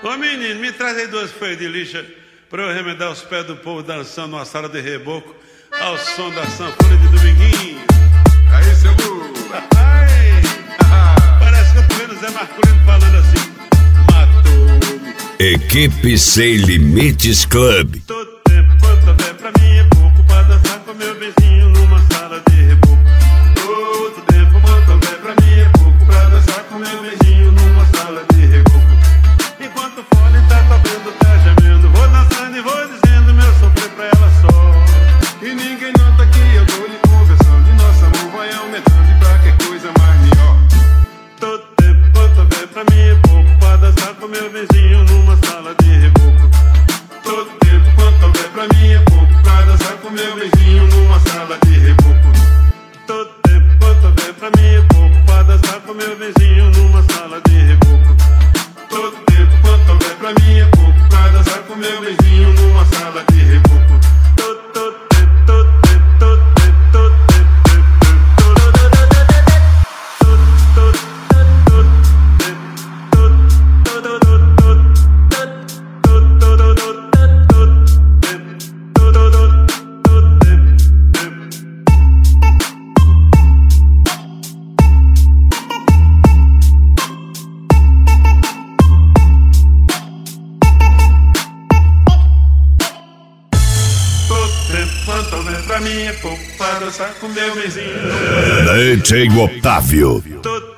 Ô menino, me traz aí 2 folhas de lixa pra eu remendar os pés do povo dançando numa sala de reboco ao som da sanfona de Dominguinho. Aí, seu burro. Ai, parece que eu tô vendo o Zé Marculino falando assim: matou-me. Equipe Sem Limites Club. Todo tempo quanto houver pra mim é pouco pra dançar com meu vizinho numa sala de reboco. Todo tempo quanto houver pra mim é pouco pra dançar com meu vizinho numa sala de reboco. Enquanto o fone tá tocando, tá gemendo, vou dançando e vou dizendo meu sofrer pra ela só. E ninguém nota que eu tô lhe conversando e nosso amor vai aumentando e pra que coisa mais melhor. Todo tempo quanto houver pra mim é pouco pra dançar com meu vizinho numa sala de reboco. Todo tempo quanto houver pra mim é pouco pra dançar com meu vizinho numa sala de reboco. Todo tempo quanto houver pra mim é pouco pra dançar com meu vizinho numa sala de reboco. Todo tempo quanto houver pra mim é pouco pra dançar com meu vizinho numa sala de reboco. Todo tempo, todo tempo, todo tempo, todo quanto houver pra mim é pouco pra dançar com meu vizinho. DJ Otávio. Todo